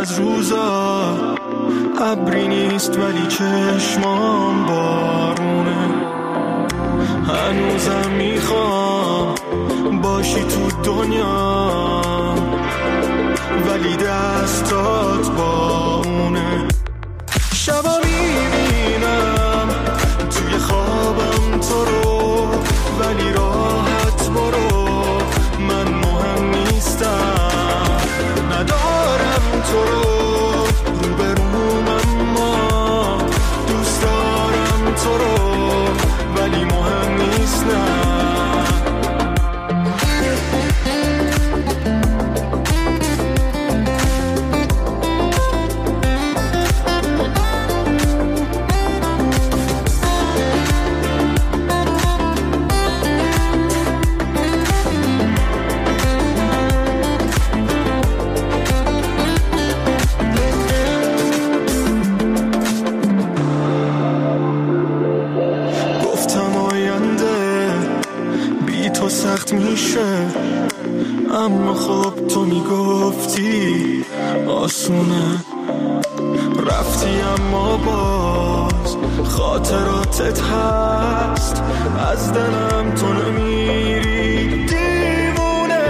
از روزا ابری نیست ولی چشمام بارونه. هنوزم میخوام باشی تو دنیا ولی دستات با اونه. شبا میبینم توی خوابم تو رو ولی راحت برو، من مهم نیستم، ندارم تو رو روبروم اما دوست دارم تو رو ولی مهم نیستم. سخت میشه اما خب تو میگفتی آسونه. رفتی اما باز خاطراتت هست، از دلم تو نمیری دیوونه.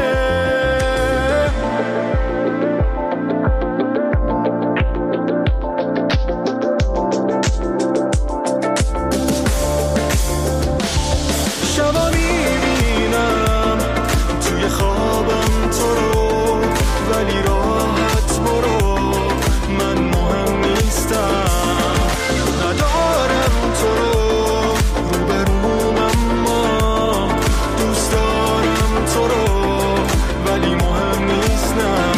شبا میبینم توی خوابم تو رو ولی راحت برو، من مهم نیستم، ندارم تو رو روبروم اما دوست دارم تو رو ولی مهم نیستم.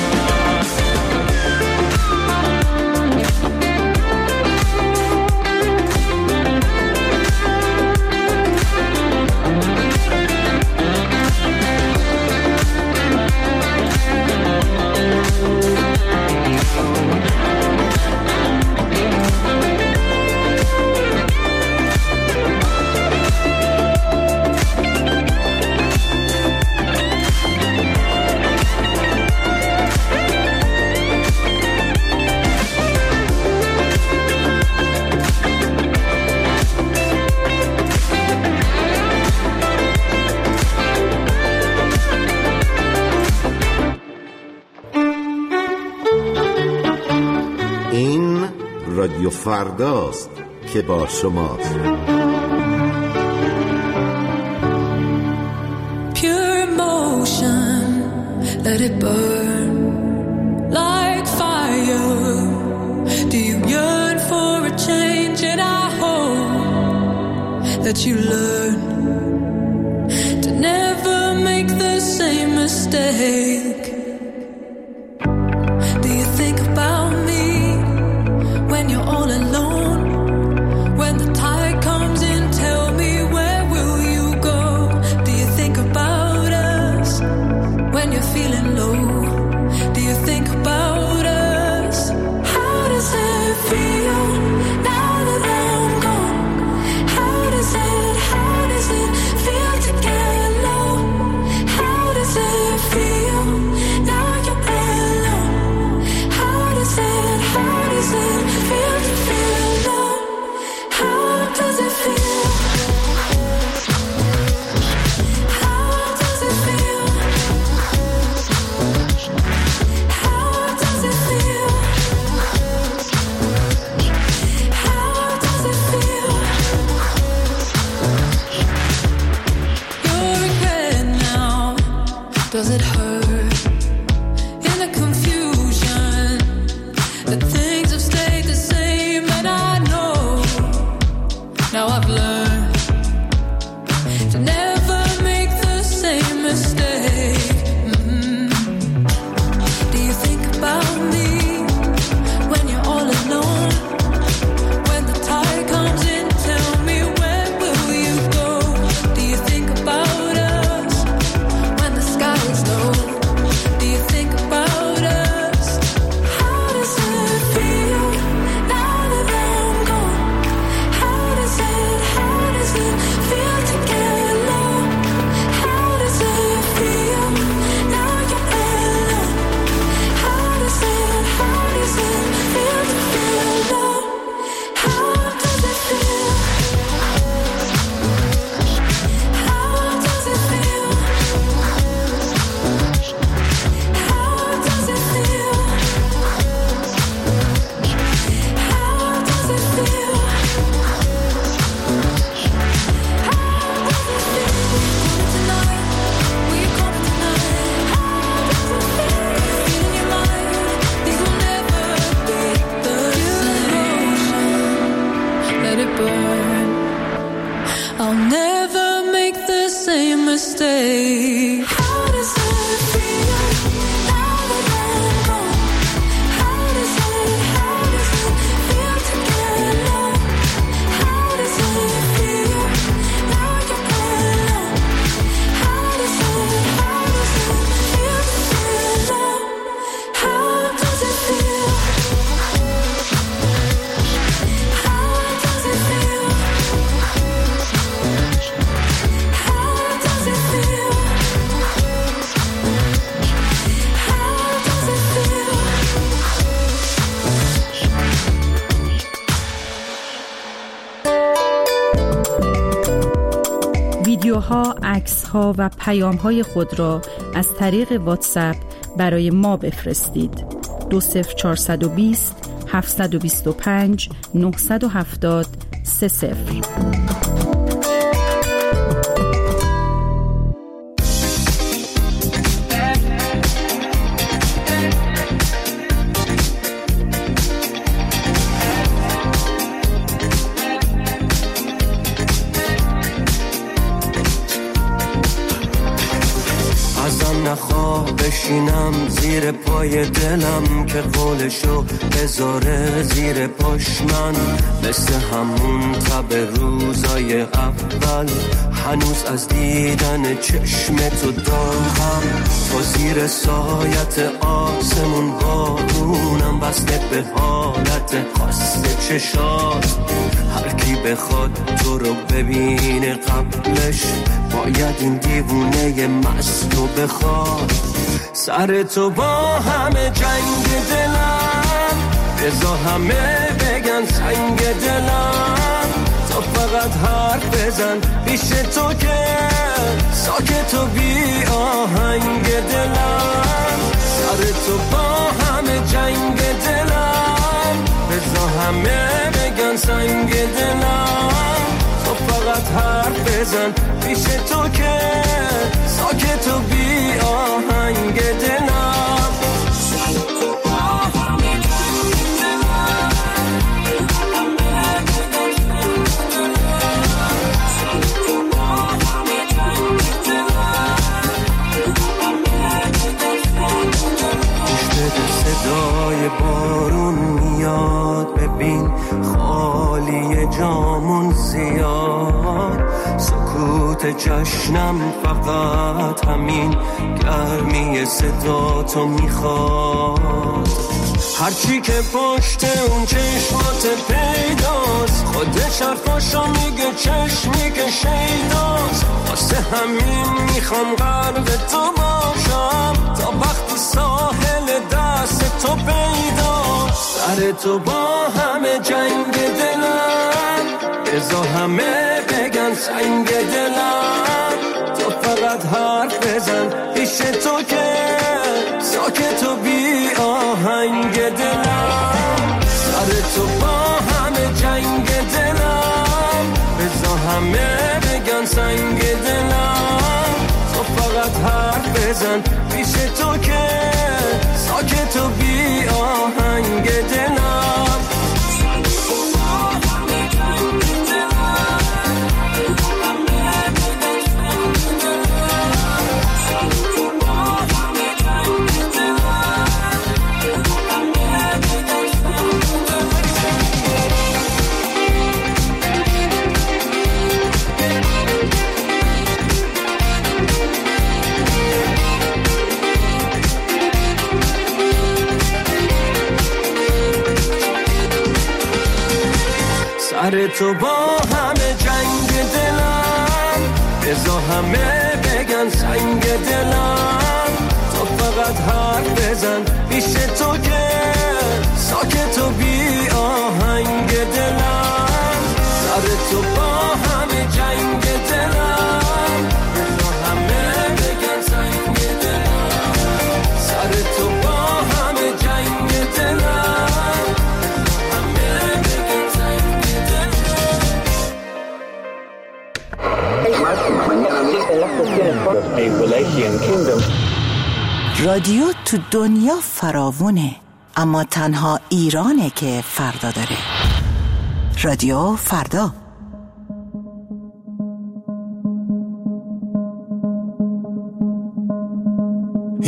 رادیو فرداست که با شماست. Pure emotion, let it burn like fire. Do you yearn for a change? And I hope that you learn to never make the same mistake. Do you think about me when you're all alone? When the tide comes in, tell me, where will you go? Do you think about us when you're feeling low? Do you think about us? How does it feel now that I'm gone? How does it feel to get low? How does it feel stay. How does it feel now that I'm gone? How does it feel to get alone? How does it feel now you're alone? How does it feel to feel alone? How does it feel? How does it feel? How does it feel? How does it feel? ویدیوها، عکس‌ها و پیام‌های خود را از طریق واتساپ برای ما بفرستید. 20420 725 970 30. ازم نخواه بشینم زیر پای دلم که قولشو بذاره زیر پاش من، مثل همون تب روزای اول هنوز از دیدن چشم تو داغم. تو زیر سایت آسمون بارونم بسته به حالت خاص چشات. هر کی بخواد تو رو ببینه قبلش باید این دیوونه مستو بخواد. سر تو با همه جنگ دلم، بذار همه بگن سنگ دلم. تو فقط حرف بزن پیش تو که ساکت و بی آهنگ دلم. سر تو با همه جنگ دلم، بذار همه بگن سنگ دلم. تو فقط حرف بزن پیش تو که ساکت و بی آهنگ دلم. صدای بارون میاد، ببین خالی جامون زیاد. سکوت جشنم فقط همین گرمی صدا تو میخواد. هرچی که پشت اون چشمات پیداست، خودش حرفاشو میگه چشمی که شیداست. واسه همین میخوام غرق تو باشم تا وقتی ساحل دست تو پیداست. سر تو با همه جنگ دلم، بذار همه بگن سنگ دلم. تو فقط حرف بزن پیش تو که ساکت و بی آهنگ دلم. سر تو با همه جنگ دلم، بذار همه بگن سنگ دلم. تو فقط حرف بزن پیش تو که ساکت و بی آهنگ دلم. سر تو با همه جنگ دلم، بذار همه بگن سنگ دلم. تو فقط حرف بزن پیش تو که ساکت و بی آهنگ دلم. سر تو با همه جنگ دلم، بذار همه بگن سنگ دلم. سر تو با همه جنگ دلم، همه بگن سنگ دلم. رادیو تو دنیا فراوونه، اما تنها ایرانه که فردا داره. رادیو فردا.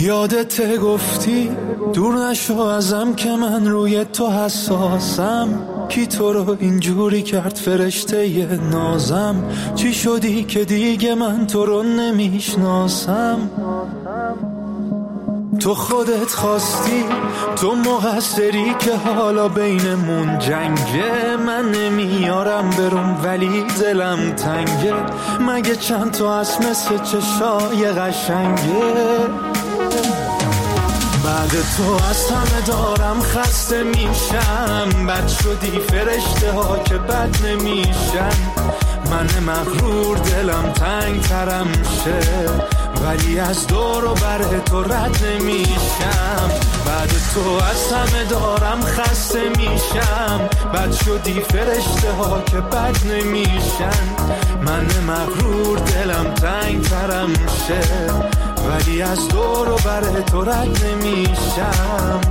یادت گفتی دور نشو ازم که من روی تو حساسم. کی تو رو اینجوری کرد فرشته ی نازم؟ چی شدی که دیگه من تو رو نمیشناسم؟ تو خودت خواستی، تو مقصری که حالا بینمون جنگه. من نمیارم برم ولی دلم تنگه. مگه چند تا از مثل چشای قشنگه؟ بعد تو از همه دارم خسته میشم. بد شدی فرشته ها که بد نمیشن. من مغرور دلم تنگ ترم شه، ولی از دور و بر تو رد نمیشم. بعد تو از همه دارم خسته میشم. بد شدی فرشته ها که بد نمیشن. من مغرور دلم تنگ ترم شه، ولی از دور و بر تو رد نمیشم.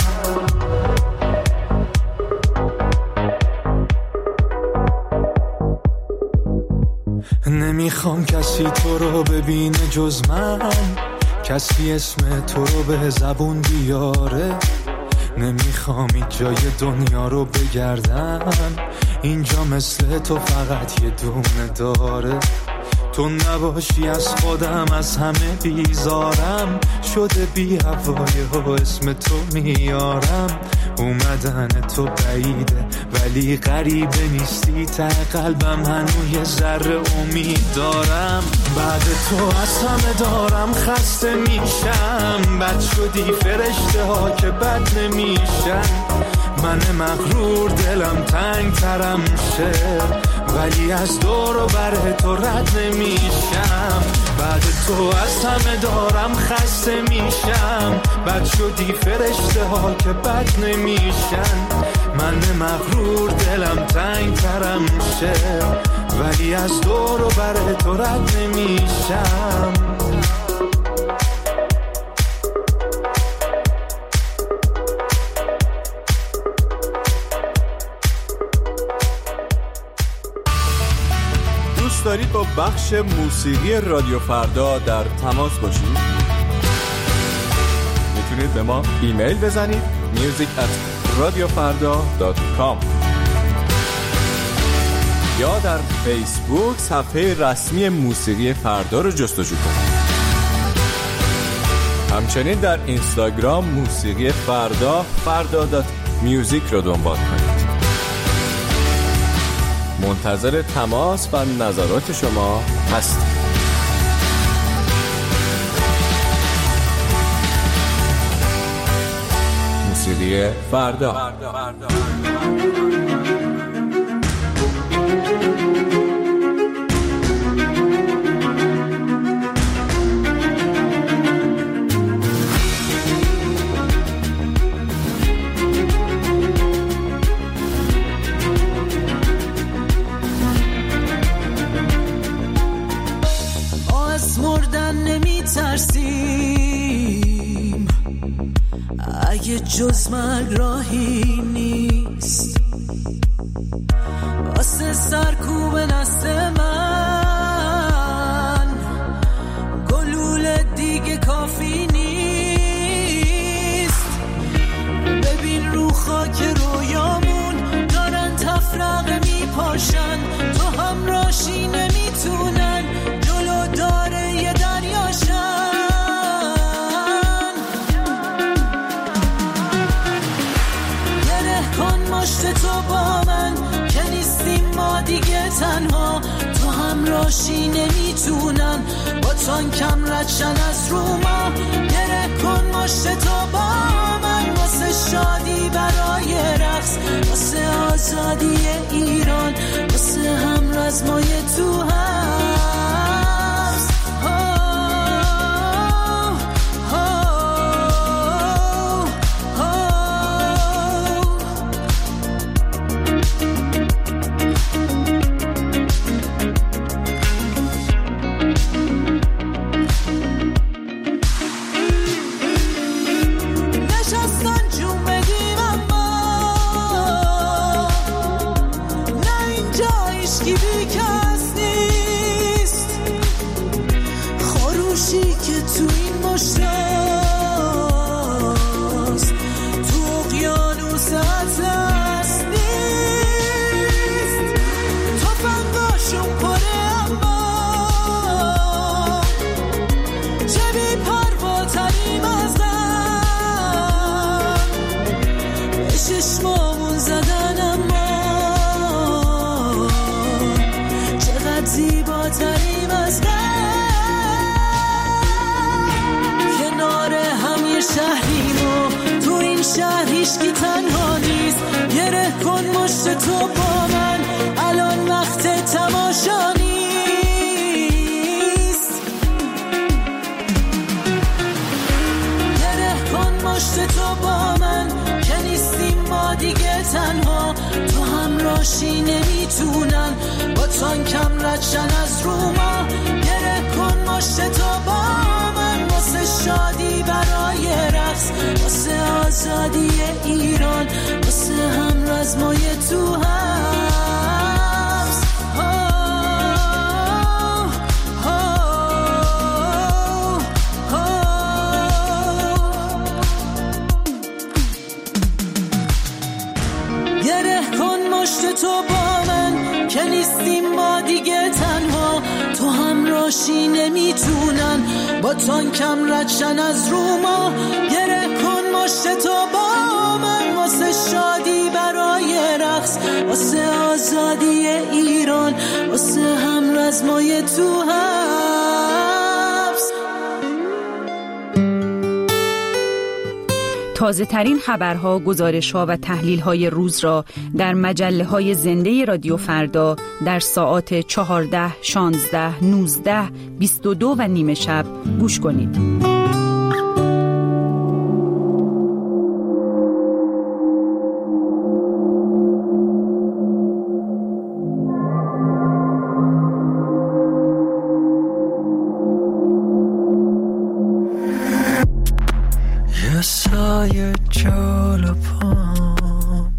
نمیخوام کسی تو رو ببینه جز من، کسی اسم تو رو به زبون بیاره. نمیخوام این جای دنیا رو بگردم، اینجا مثل تو فقط یه دونه داره. تو نباشی از خودم از همه بیزارم. شده بی هوای و اسم تو میارم. اومدن تو بعیده ولی غریبه نیستی. ته قلبم هنوز یه ذره امید دارم. بعد تو از همه دارم خسته میشم. بد شدی فرشته ها که بد نمیشن. من مغرور دلم تنگ ترم شه، ولی از دور و بر تو رد نمیشم. بعد تو از همه دارم خسته میشم. بد شدی فرشته ها که بد نمیشن. من مغرور دلم تنگ ترم شه، ولی از دور و بر تو رد نمیشم. دارید با بخش موسیقی رادیو فردا در تماس باشید؟ میتونید به ما ایمیل بزنید music@radiofarda.com یا در فیسبوک صفحه رسمی موسیقی فردا رو جستجو کنید. همچنین در اینستاگرام موسیقی فردا.music رو دنبال کنید. منتظر تماس و نظرات شما هستیم. موسیقی فردا. ترسیم اگه جز مرگ راهی نیست. واسه سرکوب نسل من گلوله دیگه کافی نیست. ببین رو خاک رویامون دارن تفرقه میپاشن. تو هم راشی نمیتونن جلو داره یه دریاشن. گره کن مشت تو با من که نیستیم ما دیگه تنها. تو هم راشی نمیتونن با تانکم ردشن از رو ما. گره کن مشت تو با من واسه شادی برای رقص، واسه آزادی ایران، واسه هم رزمای تو هست. کی بیکس نیست. به چشمامون زدن، اما چقدر زیباتریم از کنار هم یه شهریم و تو این شهر هیچکی تنها نیست. گره کن مشت تو با من، الان وقت تماشا نیست. گره کن مشت تو با من که نیستیم ما دیگه تنها. تو همراهی نمیتونن با تانکم ردشن از رو ما. گره کن مشت تو با من واسه شادی برای رقص، واسه آزادی ایران، واسه هم رزمای تو حبس. گره کن مشت تو با من که نیستیم ما دیگه تنها. تو همراهی نمیتونن با تانکم ردشن از رو ما. گره کن مشت تو با من واسه شادی برای رقص، واسه آزادی ایران، واسه هم رزمای تو حبس. تازه ترین خبرها، گزارش‌ها و تحلیل‌های روز را در مجله‌های زنده رادیو فردا در ساعات 14، 16، 19، 22 و نیمه شب گوش کنید. سایه جلو پام،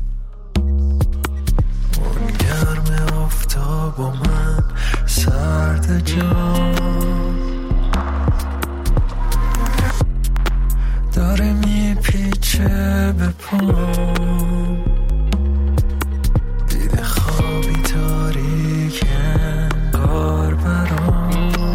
اون گرم آفتاب و من سرد جام، داره میپیچه به پام. دیده خوابی تاریک انگار برام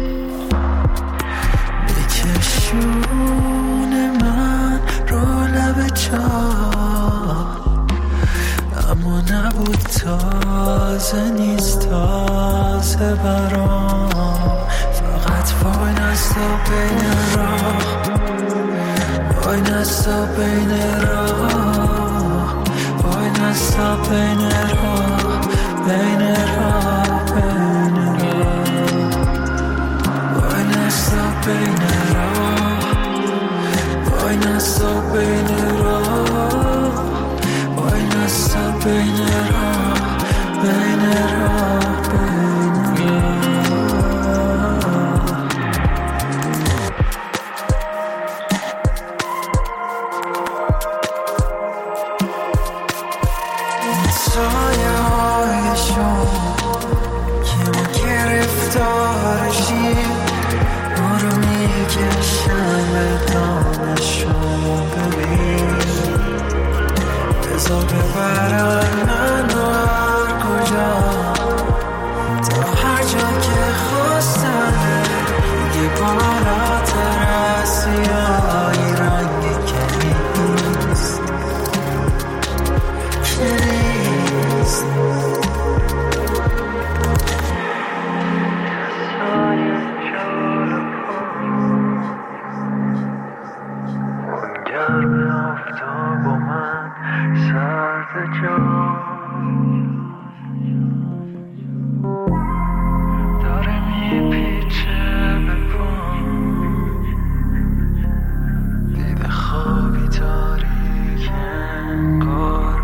میکشونه من رو لب چاه، اما نبود تازه نیست تازه برام. فقط وای نستا بین راه، وای نستا بین راه، وای نستا بین راه، بین راه، بین راه، وای نستا بین راه، وای نستا بین راه، وای نستا بین راه، بین راه، بین راه. سایه هایشون که ما گرفتارشیم، ما رو میکشن به دامشون. ببین بذار ببرن منو هر کجا، تا هر جا که خواستن. یه بالاتر از سیاهی رنگ کنیست، کنیست. سایه جلو اون گرم آفتاب و من سرد جام، داره میپیچه به پام. دیده خوابی تاریک انگار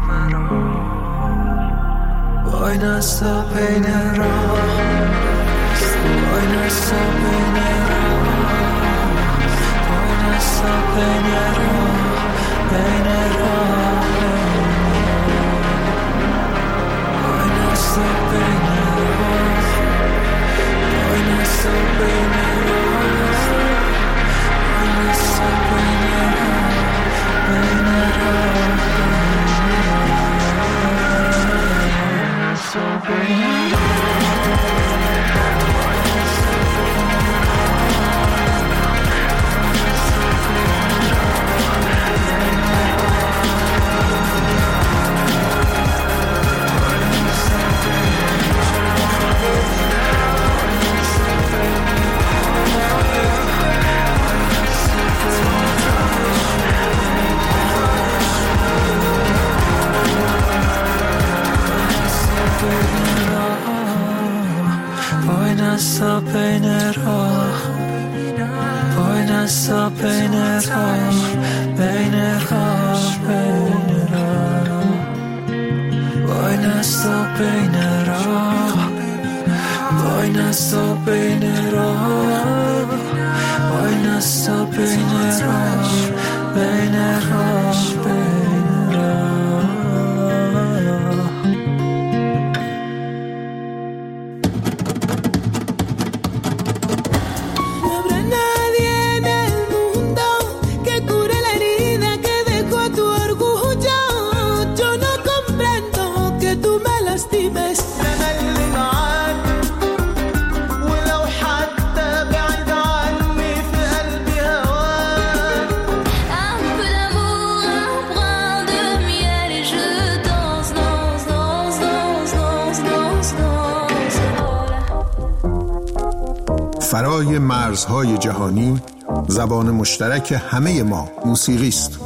برام. وای نستا بین راه، وای نستا بین راه، وای نستا بین راه، بین راه، وای نستا بین راه، وای نستا بین راه، وای نستا بین راه، بین راه، نستا بین راه. nasta بین راه وای نستا بین راه بین راه بین راه وای نستا بین راه وای نستا بین راه وای نستا بین راه بین راه بین راه. فرای مرزهای جهانی زبان مشترک همه ما موسیقی است.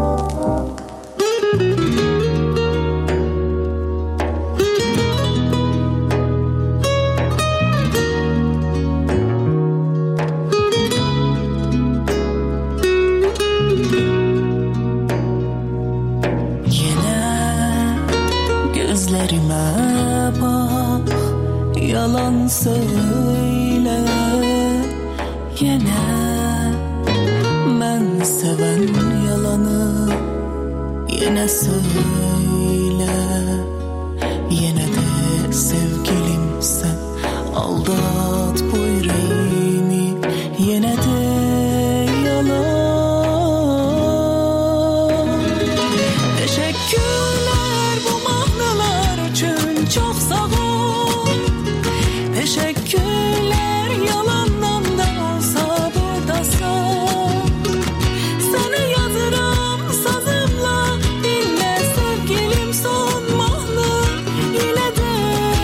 Gözlerime bak, yalan söyle yine. Ben seven yalanı yine söyle. Yine de sevgilim sen aldat bu yüreğimi. Yine de yalan. Teşekkürler bu mahnalar için çok sağ ol. Teşekkürler yalandan da olsa buradasın. Sana yazırım sazımla dinle sevgilim son mahna. Yine de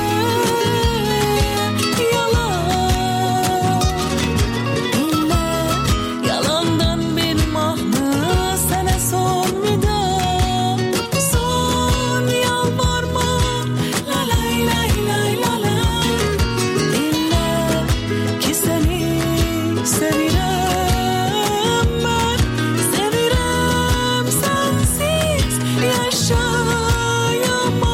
yalan. Dinle yalandan bir mahna sana son vida. Son yalvarma la lay lay lay la lay. Dinle ki seni sevirem ben. Sevirem sensiz yaşayamam.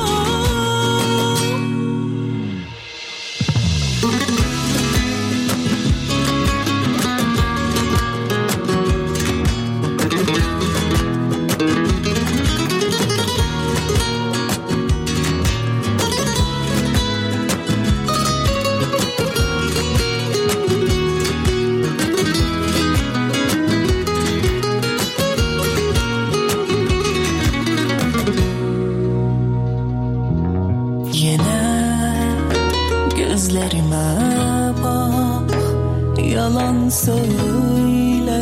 Yine gözlerime bak, yalan söyle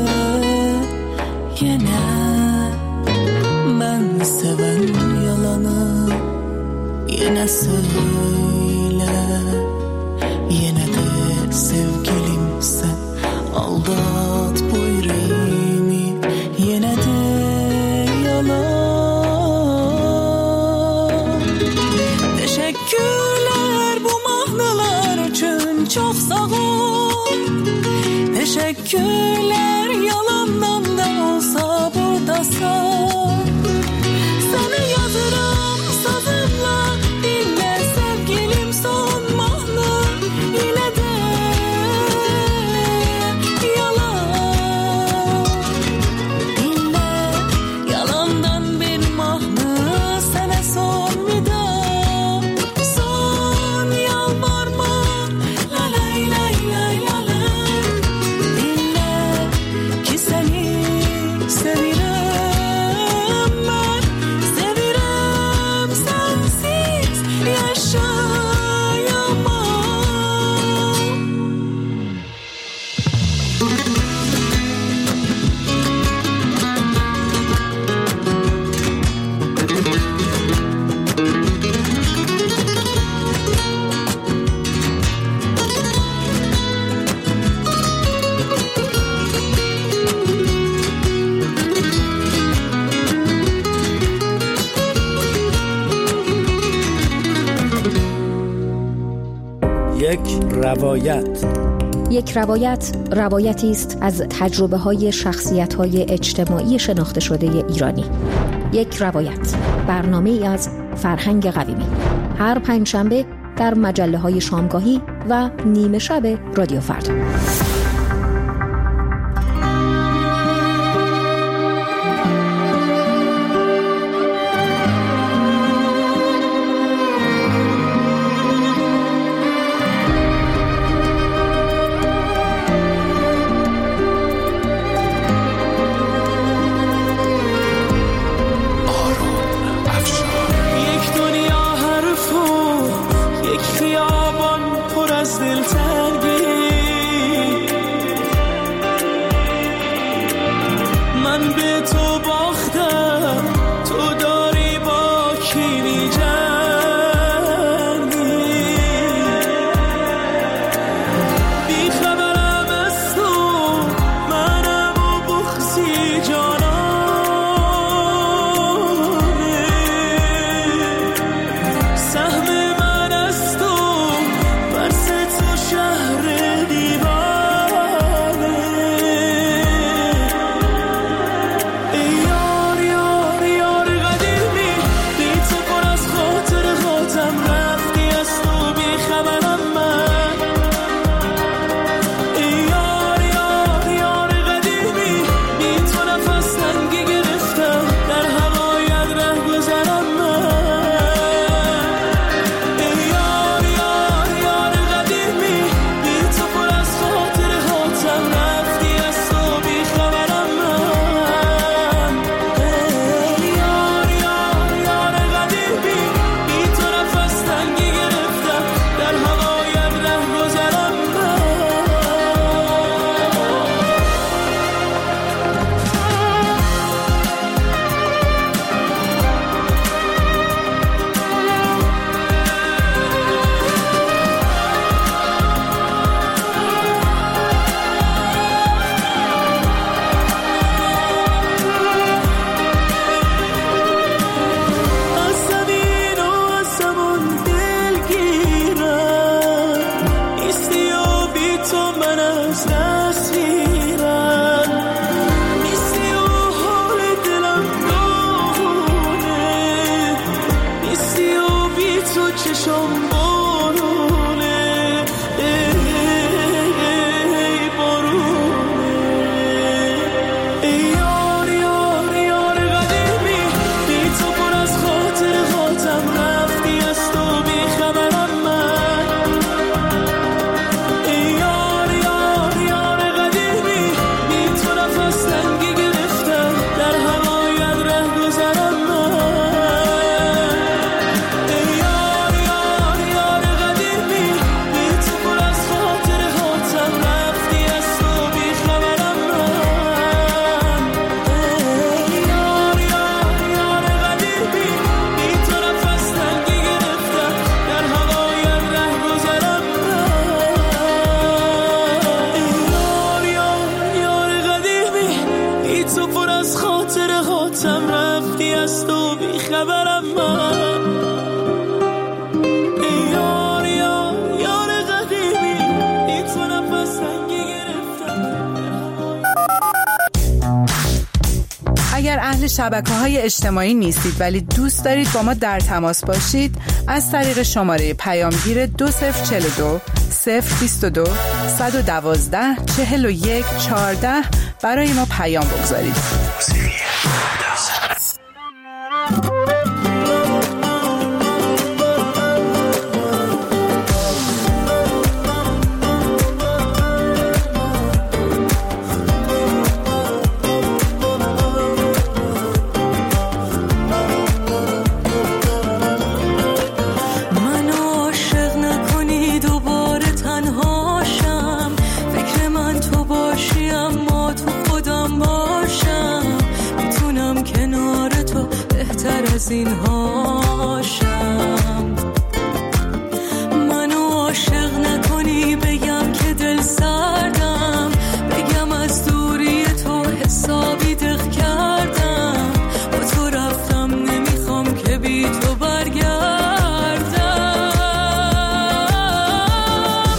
yine. Ben seven yalanı yine söyle. Yine de sevgilim sen aldat bu yüreğimi. Yine de yalan. Teşekkürler bu mahnalar için çok sağ ol. Teşekkürler yalandan da olsa buradasın. Sana yazırım sazımla dinle sevgilim son mahna. Yine de yalan. Dinle yalandan bir mahna sana son vida. Son yalvarma la lay lay lay la lay. Dinle ki یک روایت. یک روایت روایتی است از تجربه‌های شخصیت‌های اجتماعی شناخته شده ایرانی. یک روایت، برنامه‌ای از فرهنگ قویمی. هر پنجشنبه در مجله‌های شامگاهی و نیمه شب رادیو فردا. اگر اهل شبکه‌های اجتماعی نیستید ولی دوست دارید با ما در تماس باشید، از طریق شماره پیامگیر 2042 022 112 41 14 برای ما پیام بگذارید. این هاشم منو عاشق نکنی، بگم که دل سردم، بگم از دوری تو حسابی دق کردم، با تو رفتم نمیخوام که بی تو برگردم.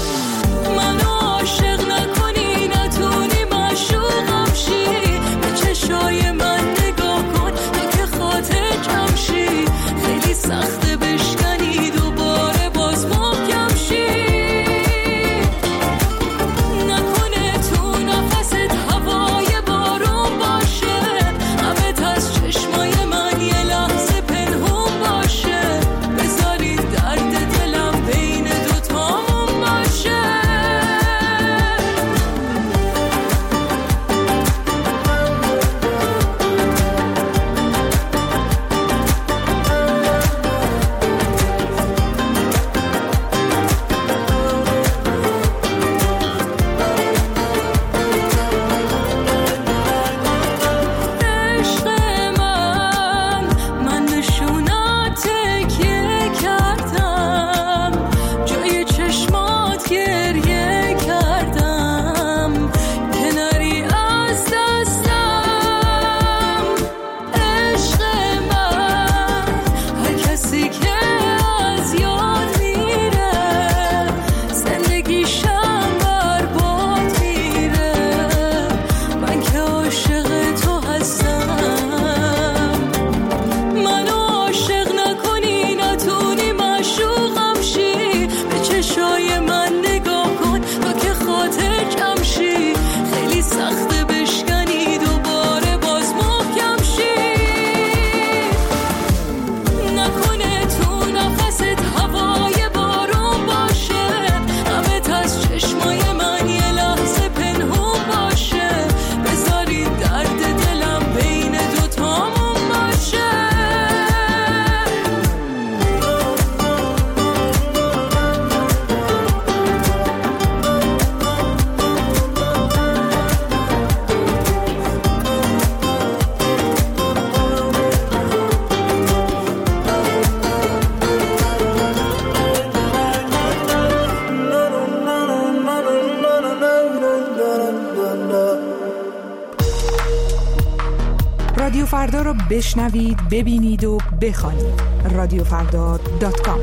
را بشنوید، ببینید و بخوانید. رادیوفردا.com.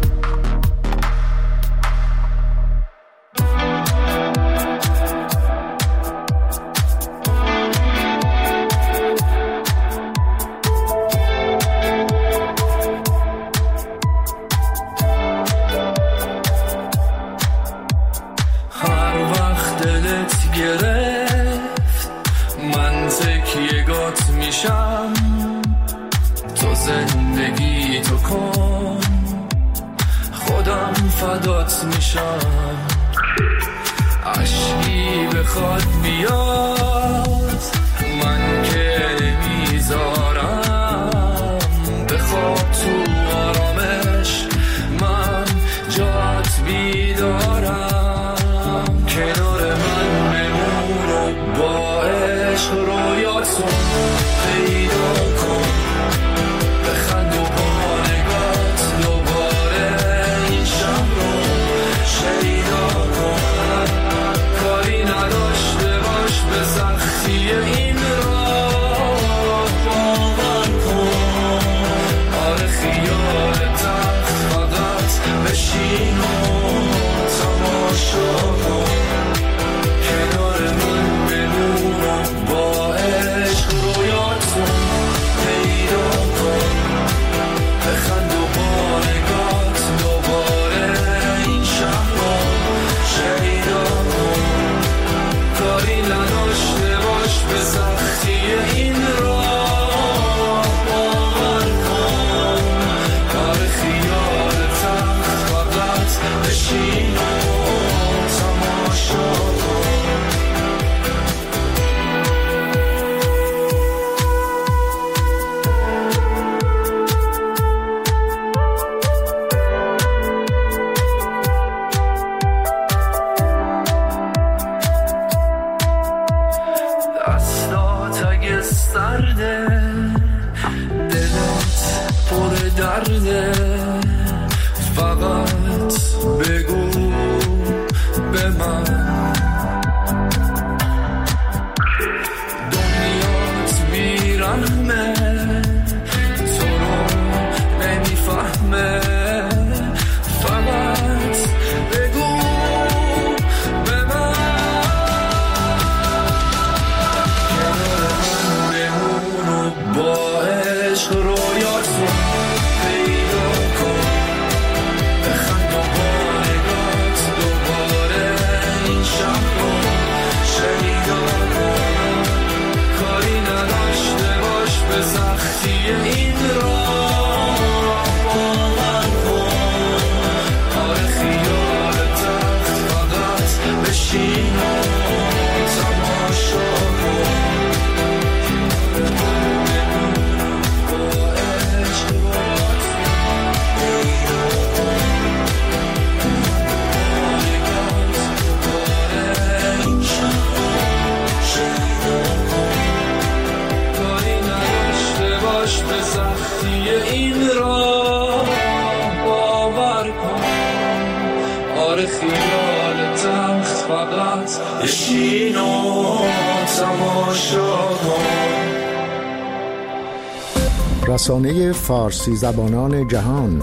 رسانه فارسی زبانان جهان،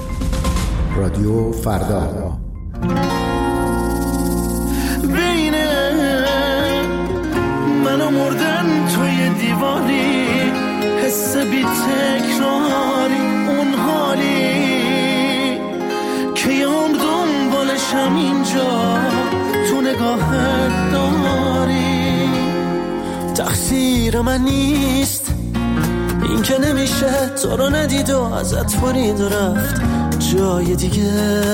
رادیو فردا. بین من و مردن توی دیواری، حس بی تکراری، اون حالی که یام دنبالشم اینجا تو نگاهت داری. تقصیر من نیست این که نمیشه تو رو ندید و ازت برید و رفت جای دیگه.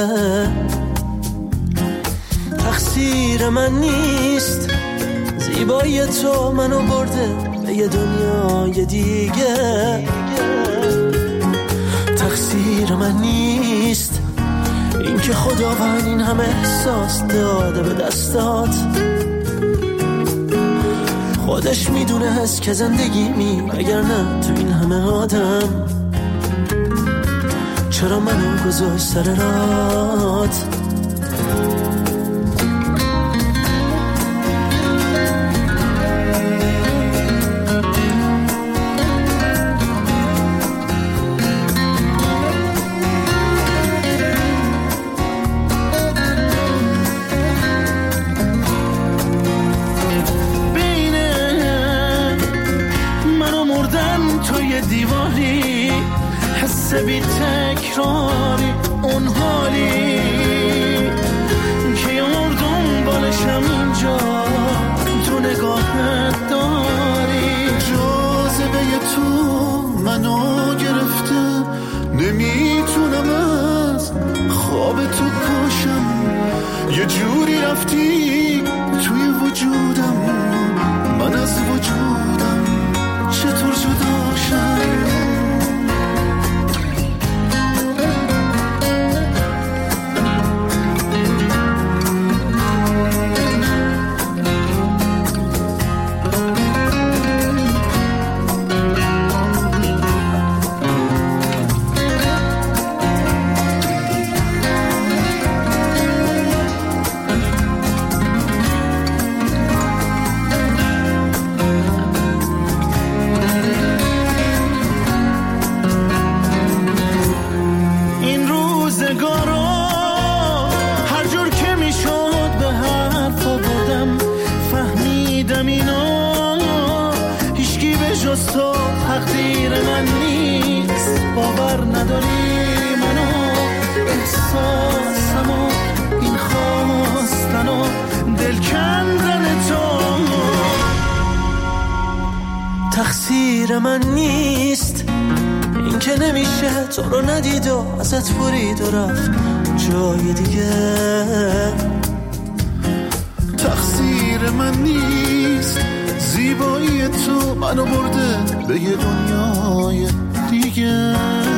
تقصیر من نیست زیبایی تو منو برده به یه دنیای دیگه. تقصیر من نیست این که خداوند این همه احساس داده به دستات. خودش میدونه هست که زندگی اگر نه تو این همه آدم چرا منو گذاشت سر رات. بی تکراری اون حالی که یار دنبالشم اینجا تو نگاهت داری. جاذبه تو منو گرفته، نمیتونم از خواب تو پاشم. یه جوری رفتی توی وجودم، من از وجودم چطور جداشم؟ تقدیر من نیست، باور نداری منو، احساسمو، این خواستنو، دل کندن تو تقصیر من نیست. این که نمیشه تو رو ندید و ازت برید و رفت جای دیگه. تقصیر من نیست، زیبایی تو منو برده به یه دنیای دیگه.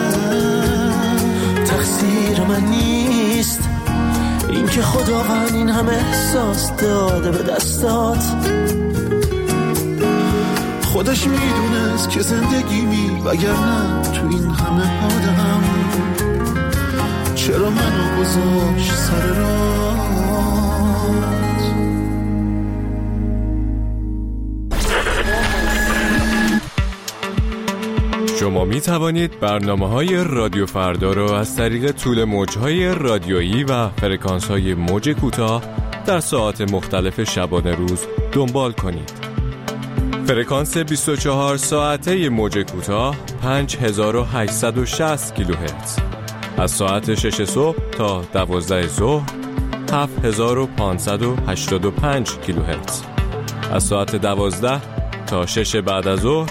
تقصیر من نیست این که خداوند این همه احساس داده به دستات. خودش میدونست که زندگیمی وگرنه تو این همه آدم چرا منو گذاشت سر راه. شما می توانید برنامه‌های رادیو فردا را از طریق طول موج‌های رادیویی و فرکانس‌های موج کوتاه در ساعات مختلف شبانه روز دنبال کنید. فرکانس 24 ساعته موج کوتاه 5860 کیلوهرتز. از ساعت 6 صبح تا 12 ظهر 7585 کیلوهرتز. از ساعت 12 تا 6 بعد از ظهر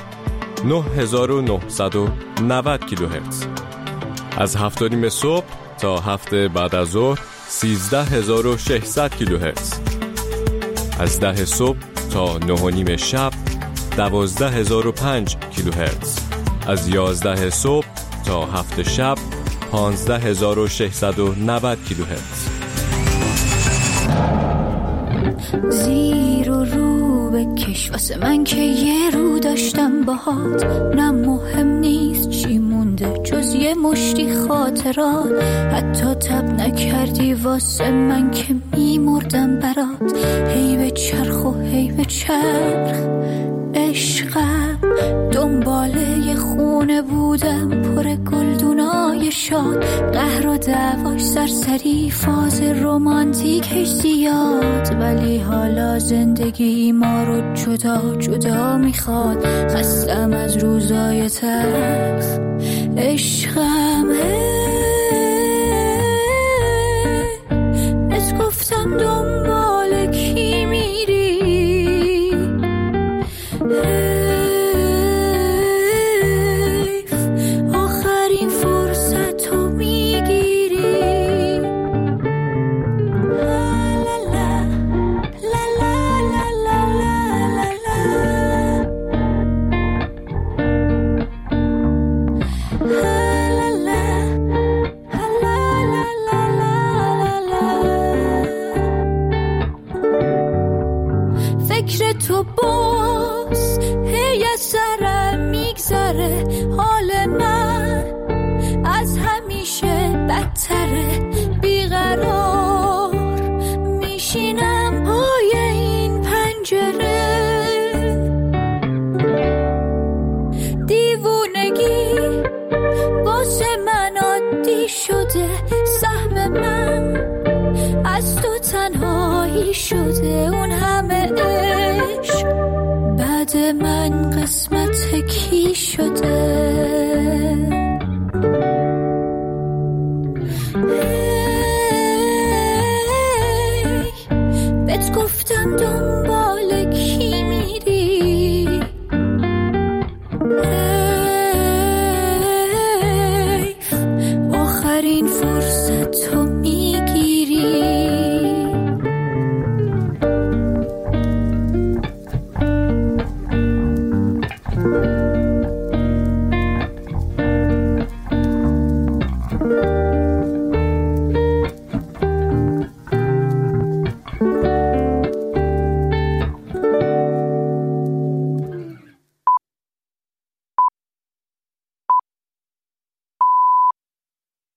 9990 کیلوهرتز. از 7:30 صبح تا 7 بعد از ظهر 13600 کیلوهرتز. از 10 صبح تا 9:30 شب 12005 کیلوهرتز. از 11 صبح تا 7 شب 15690 کیلوهرتز. زیر و رو بکش واسه من که یه رو داشتم باهات. نه مهم نیست چی مونده جز یه مشتی خاطرات. حتی تب نکردی واسه من که میمردم برات. هی به چرخ و هی به چرخ عشقم، دنباله یه خونه بودم پر گلدونای شاد. قهر و دعواش سرسری، فاز رومانتیکش زیاد. ولی حالا زندگی ما رو جدا جدا میخواد. خستم از روزای تلخ عشقم. از گفتم دنبال کی میری، آخرین فرصت رو میگیری. فکر تو باز هی از سرم میگذره. حال من از همیشه بدتره. بیقرار میشینم پای این پنجره. دیوونگی واسه من عادی شده. سهم من از تو تنهایی شده. اون همه عشق بعد من قسمت کی شده؟ شنوید.